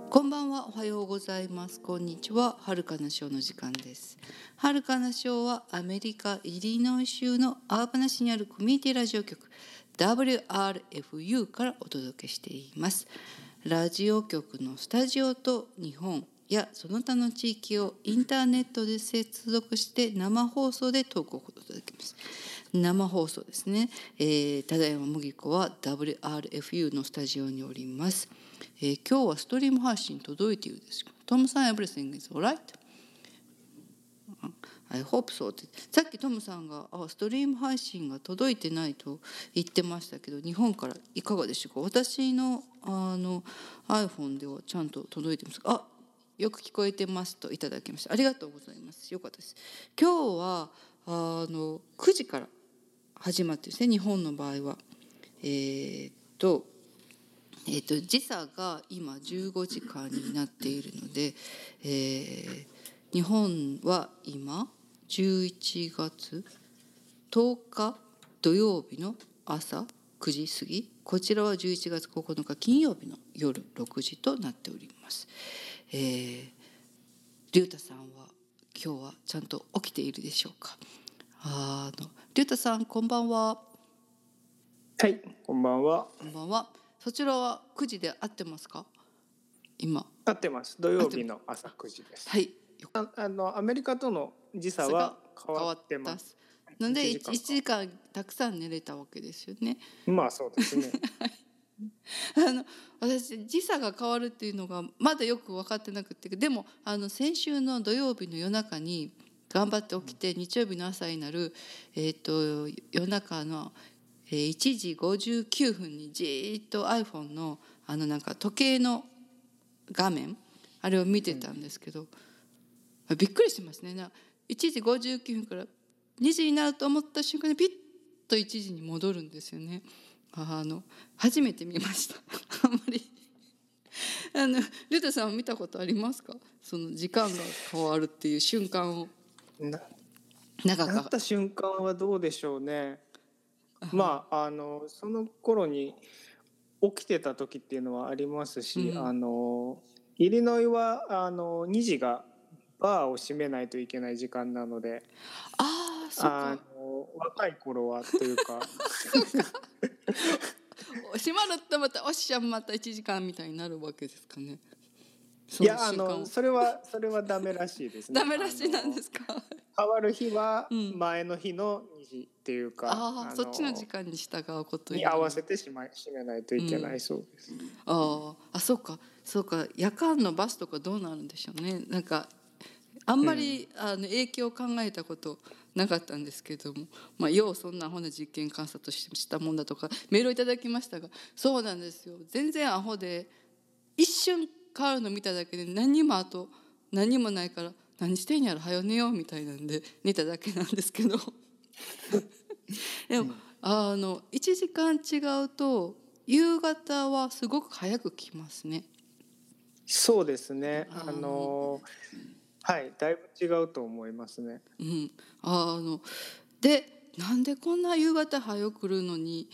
こんばんは、おはようございます。こんにちは。はるかなショーの時間です。はるかなショーはアメリカイリノイ州のアーバナ市にあるコミュニティラジオ局 WRFU からお届けしています。ラジオ局のスタジオと日本やその他の地域をインターネットで接続して生放送でトークをお届けします。生放送ですね。ただいま麦子は WRFU のスタジオにおります。今日はストリーム配信届いているですか。トムさん、everything is alright? I hope so って。さっきトムさんがストリーム配信が届いてないと言ってましたけど、日本からいかがでしょうか。私のiPhone ではちゃんと届いてますか。よく聞こえてますといただきました。ありがとうございます。よかったです。今日は9時から始まってですね、日本の場合は時差が今15時間になっているので、日本は今11月10日土曜日の朝9時過ぎ、こちらは11月9日金曜日の夜6時となっております。りゅうたさんは今日はちゃんと起きているでしょうか。りゅうたさん、こんばんは。 はい、こんばんは。 こんばんは。そちらは9時で合ってますか。今合ってます。土曜日の朝9時です。 はい。 アメリカとの時差は変わってます。 なので1時間たくさん寝れたわけですよね。 まあそうですね。 私時差が変わるっていうのがまだよく分かってなくて、でも先週の土曜日の夜中に頑張って起きて、日曜日の朝になる、夜中の1時59分にじーっと iPhone のなんか時計の画面あれを見てたんですけど、びっくりしますね。1時59分から2時になると思った瞬間にピッと1時に戻るんですよね。初めて見ましたあんまりりゅうたさんは見たことありますか。その時間が変わるっていう瞬間を。 なった瞬間はどうでしょうね。まあその頃に起きてた時っていうのはありますし、イリノイは2時がバーを閉めないといけない時間なので、 そうか、 若い頃はというか閉まるとまたおっしゃまた1時間みたいになるわけですかね。 いやそれはダメらしいですね。 ダメらしいなんですか。 変わる日は前の日の2時っていうか、 そっちの時間に従うことに合わせて閉めないといけないそうです。 そうか、夜間のバスとかどうなるんでしょうね。なんかあんまり、影響を考えたことなかったんですけども、ようそんなアホな実験観察したもんだとかメールをいただきましたが、そうなんですよ。全然アホで一瞬変わるの見ただけで何もないから、何してんやろ早寝ようみたいなんで寝ただけなんですけどでも1時間違うと夕方はすごく早く来ますね。 そうですね。はい、だいぶ違うと思いますね。 で、なんでこんな夕方早く来るのに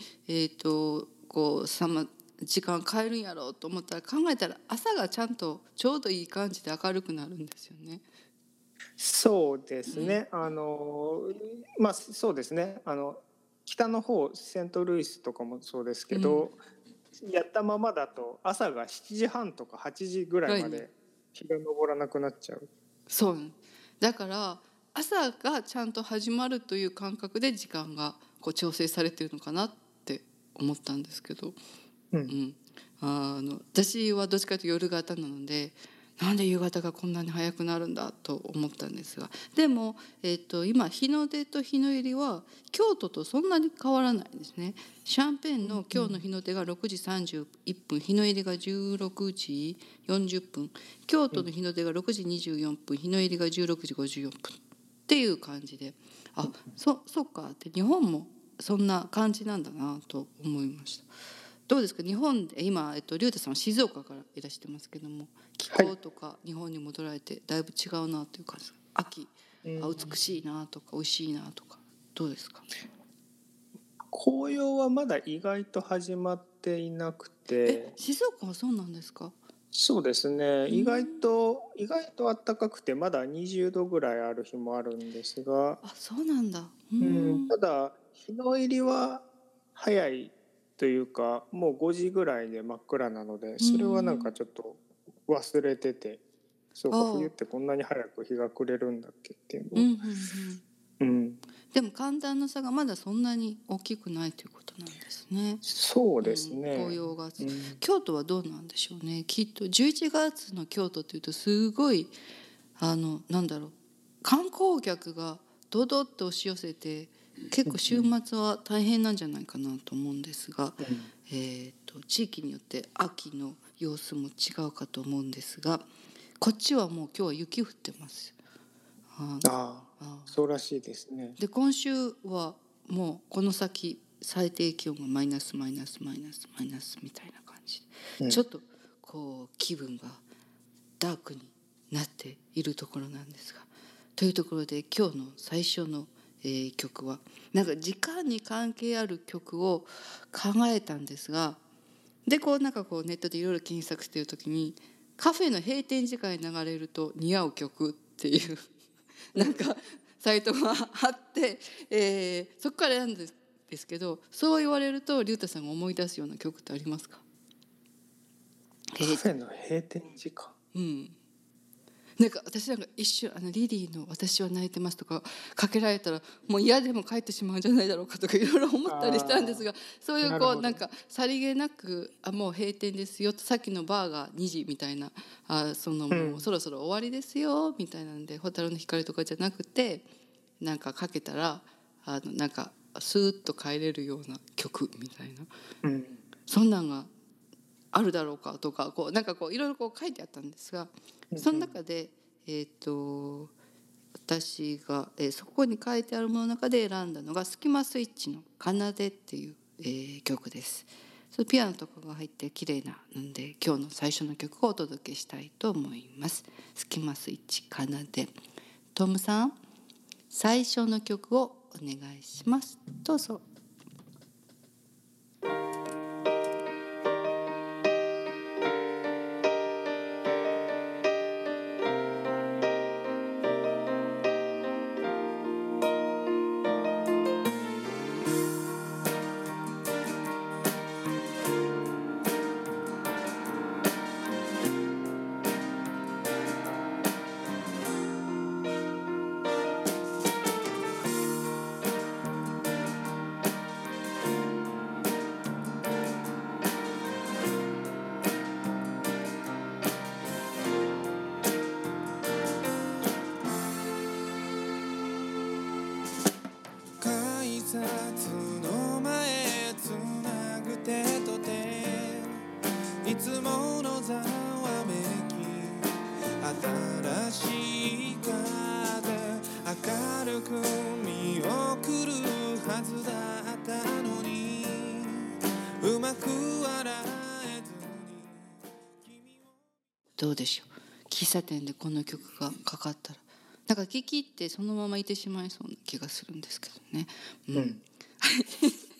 時間変えるんやろうと思ったら、考えたら朝がちゃんとちょうどいい感じで明るくなるんですよね。 そうですね。まあそうですね。北の方セントルイスとかもそうですけど、やったままだと朝が7時半とか8時ぐらいまで日が昇らなくなっちゃう。 そうだから朝がちゃんと始まるという感覚で時間が調整されているのかなって思ったんですけど、私はどっちかというと夜型なので、なんで夕方がこんなに早くなるんだと思ったんですが、でも、今日の出と日の入りは京都とそんなに変わらないんですね。シャンペンの今日の日の出が6時31分、日の入りが16時40分、京都の日の出が6時24分、日の入りが16時54分っていう感じで、そうかって日本もそんな感じなんだなと思いました。どうですか、日本で今、りゅうたさんは静岡からいらしてますけども、気候とか日本に戻られてだいぶ違うなという感じですか。秋、美しいなとか美味しいなとかどうですか。 紅葉はまだ意外と始まっていなくて。 静岡はそうなんですか。 そうですね。意外と暖かくてまだ20度ぐらいある日もあるんですが、 あ、そうなんだ。 ただ日の入りは早いというか、もう5時ぐらいで真っ暗なので、 うそれはなんん。 かちょっと忘れてて、そうか、冬っああ、 てこんなに早く日が暮れるんだっけっていうのを、 うんうんうん。 うん、 でも寒暖の差がまだそんなに大きくないということなんですね。 そうですうん、紅ね。 葉が。 うん、 京都はどうなんでしょうね。きっと11月の京都っていうとすごいなんだろう、観光客がドドッと押し寄せて結構週末は大変なんじゃないかなと思うんですが、 うん、 地域によって秋の様子も違うかと思うんですが、こっちはもう今日は雪降ってます。あああ、 あそうらしいですね。 で今週はもうこの先最低気温がマイナスマイナスマイナスマイナスみたいな感じで、 うん、 ちょっとこう気分がダークになっているところなんですが、というところで今日の最初の、曲はなんか時間に関係ある曲を考えたんですが、でこうなんかこうネットでいろいろ検索している時にカフェの閉店時間に流れると似合う曲っていうなんかサイトがあって、そこから選んだんですけど、そう言われると龍太さんが思い出すような曲ってありますか？ カフェの閉店時間。 うん、なんか私なんか一瞬リリーの「私は泣いてます」とかかけられたらもう嫌でも帰ってしまうんじゃないだろうかとかいろいろ思ったりしたんですあが、そういあ、 うなるほど。 なんかさりげなくもう閉店ですよ、さっきのバーが2時みたいな、もううん、 そろそろ終わりですよみたいなんで、蛍の光とかじゃなくてなんかかけたらなんかスーッと帰れるような曲みたいな、 うん、 そんなんがあるだろうかとかなんかいろいろ書いてあったんですが、 うん、 その中で私が、そこに書いてあるものの中で選んだのがスキマスイッチの「奏で」っていう、曲です。そのピアノとかが入って綺麗なので今日の最初の曲をお届けしたいと思います。スキマスイッチ奏で。トムさん、最初の曲をお願いします。どうぞ。 改札の前つなぐ手と手、いつものざわめき、新しい風明るく見送るはずだったのに、うまく笑えずに君を。 どうでしょう、喫茶店でこの曲がかかったらなんか聴き入ってそのままいてしまいそうな気がするんですけどね。うん、 うん。